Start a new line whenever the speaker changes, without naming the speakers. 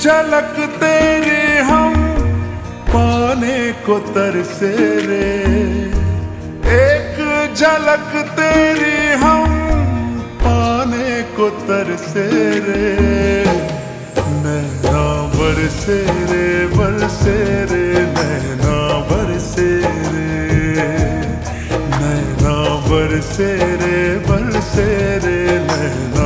झलक तेरी हम पाने को तरसे रे, एक झलक तेरी हम पाने को तरसे रे। नैना बरसे रे बरसे रे, नैना बरसे रे, नैना बरसे रे बरसे रे, नैना